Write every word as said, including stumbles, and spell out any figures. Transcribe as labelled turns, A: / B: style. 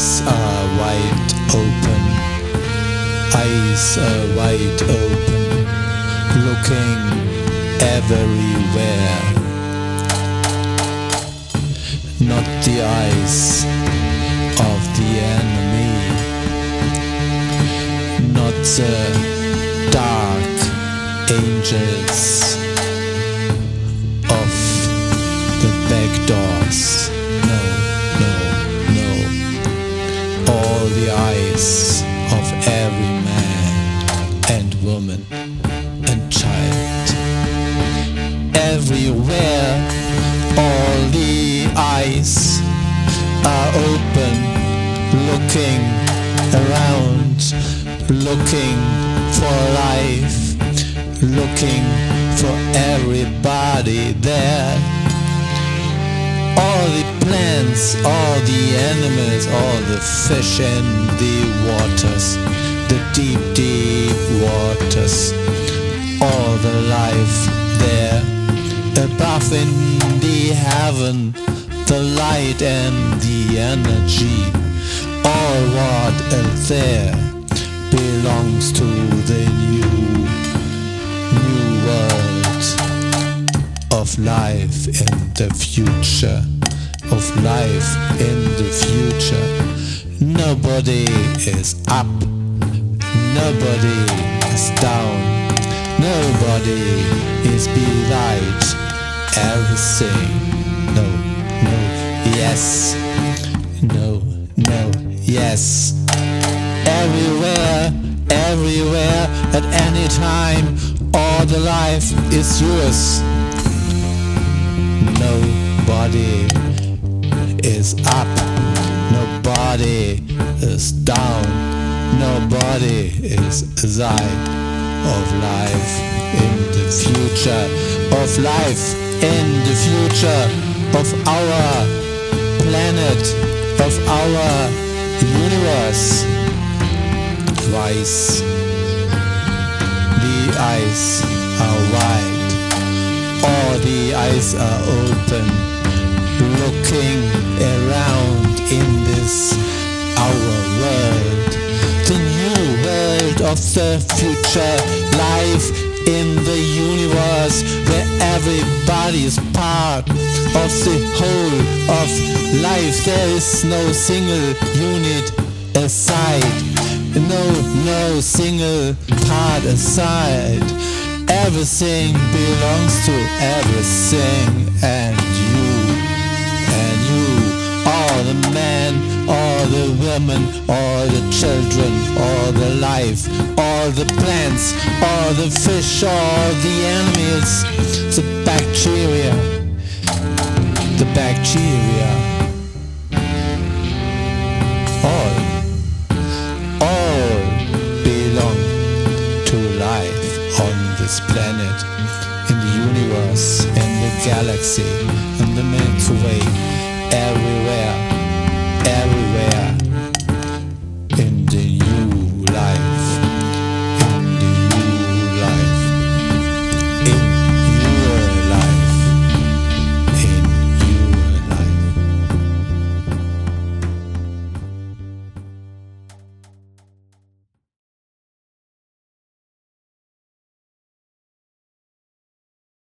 A: eyes are wide open, eyes are wide open, looking everywhere. Not the eyes of the enemy, not the dark angels of the back doors. No, no, no. All the eyes of every man and woman and child. Everywhere all the eyes are open, looking around, looking for life, looking for everybody there. All the plants, all the animals, all the fish in the waters, the deep, deep waters, all the life there. Above in the heaven, the light and the energy, all what is there belongs to the new, new world of life in the future, of life in the future. Nobody is up, nobody is down, nobody is beside everything. No, no, yes, no, no, yes. Everywhere, everywhere, at any time, all the life is yours. Nobody is up, nobody is down, nobody is aside of life in the future, of life in the future, of our planet, of our universe. Twice the eyes are wide, all the eyes are open, looking around in this our world, the new world of the future, life in the universe where everybody is part of the whole of life. There is no single unit aside, no, no single part aside. Everything belongs to everything, and you, and you, all the men, all the women, all the children, all the life, all the plants, all the fish, all the animals, the bacteria, the bacteria, all, all belong to life on this planet, in the universe, in the galaxy, in the Milky Way, everywhere.